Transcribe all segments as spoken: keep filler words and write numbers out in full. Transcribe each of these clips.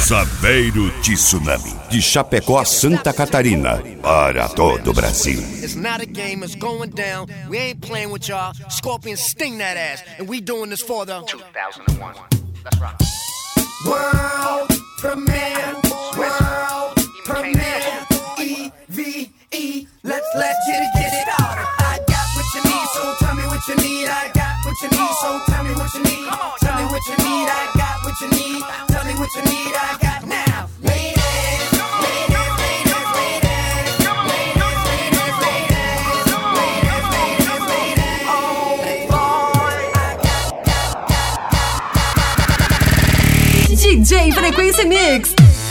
Saveiro Tsunami, de Chapecó a Santa Catarina, para todo o Brasil. It's not a game, it's going down. We ain't playing with y'all. Scorpions sting that ass, and we doing this for the two thousand one. Let's rock. World premiere, world premiere, E V E. Let's let's get it, get it out. I got what you need, so tell me what you need. I got what you need, so tell me what you need. Tell me what you need. I got what you need. Tell me what you need. I got now. Ladies, ladies, ladies, ladies, ladies, ladies, ladies, ladies, ladies, ladies. Oh boy, I got. D J Frequência Mix.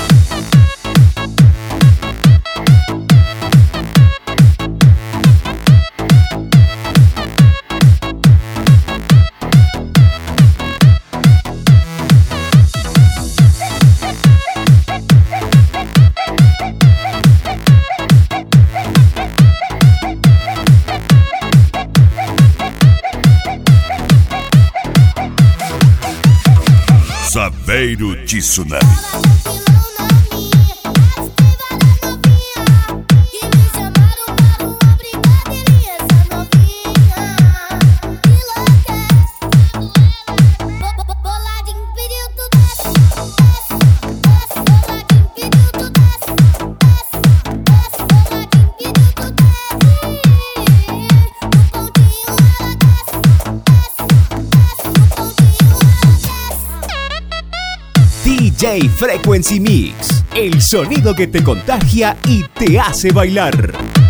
Saveiro Tsunami. D J Frequency Mix, el sonido que te contagia y te hace bailar.